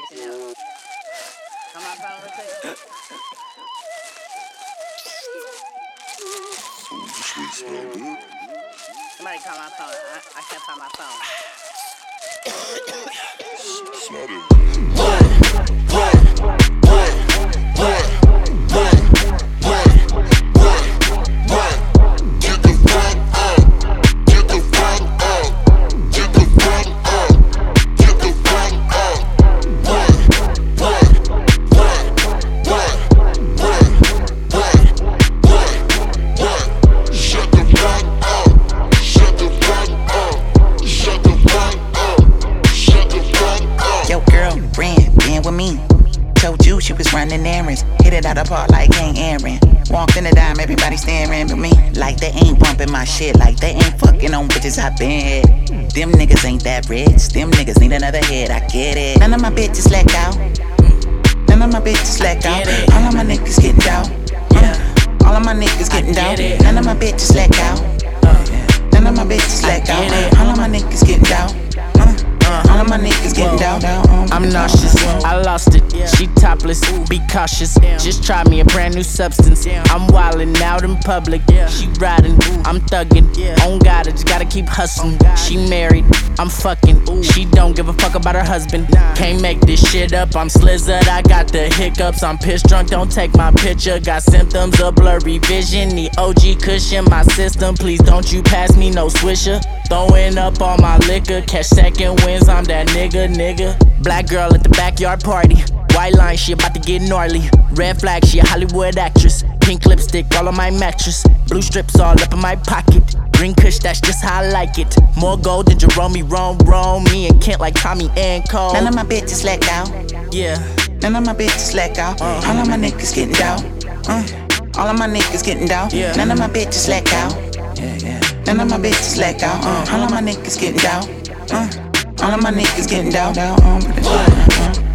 Come on, phone real quick. Somebody call my phone. I can't find my phone. She was running errands, hit it out of park like King Aaron. Walked in the dime, everybody staring at me like they ain't bumping my shit, like they ain't fucking on bitches I been hit. Them niggas ain't that rich, them niggas need another hit, I get it. None of my bitches let go, none of my bitches let go. All of my niggas getting down, all of my niggas getting down. None of my bitches let go, none of my bitches let go. All of my niggas getting down. All of my niggas getting down. I'm nauseous, I lost it. She topless, be cautious. Just try me a brand new substance. I'm wildin' out in public. She riding, I'm thuggin'. On God, I just gotta keep hustling. She married, I'm fucking. She don't give a fuck about her husband. Can't make this shit up, I'm slizzard. I got the hiccups, I'm pissed drunk. Don't take my picture. Got symptoms of blurry vision. The OG cushion my system. Please don't you pass me no swisher. Throwing up all my liquor. Catch second wins, I'm that nigga. Black girl at the backyard party. White line, she about to get gnarly. Red flag, she a Hollywood actress. Pink lipstick all on my mattress. Blue strips all up in my pocket. Green kush, that's just how I like it. More gold than Jerome, me and Kent like Tommy and Cole. None of my bitches let go. Yeah. None of my bitches let go. All of my niggas getting down. All of my niggas getting down. None of my bitches let go. None of my bitches let go. All of my niggas getting down. All of my niggas getting down.